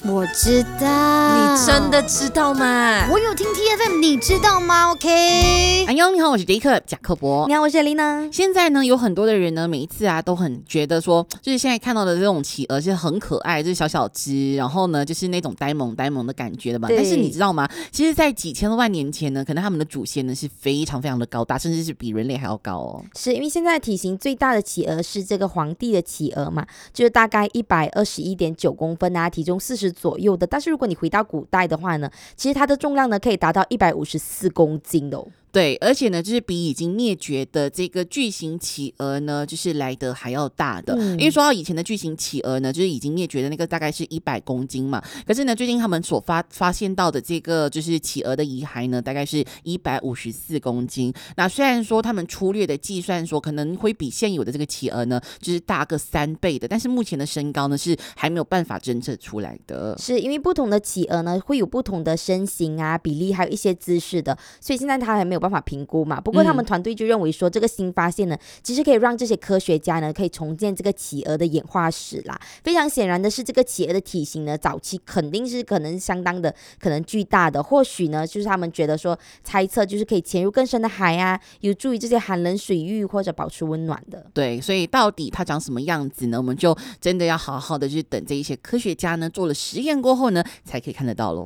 我知道。 你真的知道吗？ 我有听 TFM， 你知道吗 ？OK。 安妞，你好，我是杰克贾克伯。 你好，我是丽娜。 现在呢，有很多的人呢，每一次都很觉得说，就是现在看到的这种企鹅是很可爱，就是小小只，然后呢，就是那种呆萌呆萌的感觉的嘛。但是你知道吗？其实，在几千万年前呢，可能他们的祖先呢是非常非常的高大，甚至是比人类还要高哦。 是因为现在体型最大的企鹅是这个皇帝的企鹅嘛，就是大概121.9公分啊，体重40左右的。但是如果你回到古代的话呢，其实它的重量呢可以达到154公斤的哦。 对，而且呢，就是比已经灭绝的这个巨型企鹅呢，就是来得还要大的。因为说到以前的巨型企鹅呢，就是已经灭绝的那个大概是100公斤嘛。可是呢，最近他们所发现到的这个就是企鹅的遗骸呢，大概是154公斤。那虽然说他们粗略的计算说可能会比现有的这个企鹅呢，就是大个3倍的，但是目前的身高呢是还没有办法侦测出来的。 是因为不同的企鹅呢会有不同的身形啊、比例，还有一些姿势的，所以现在它还没有办法评估嘛。不过他们团队就认为说，这个新发现呢，其实可以让这些科学家呢可以重建这个企鹅的演化史啦。非常显然的是，这个企鹅的体型呢，早期肯定是可能相当的可能巨大的，或许呢就是他们觉得说猜测就是可以潜入更深的海啊，有助于这些寒冷水域或者保持温暖的。 对，所以到底它长什么样子呢？我们就真的要好好的去等这一些科学家呢做了实验过后呢，才可以看得到咯。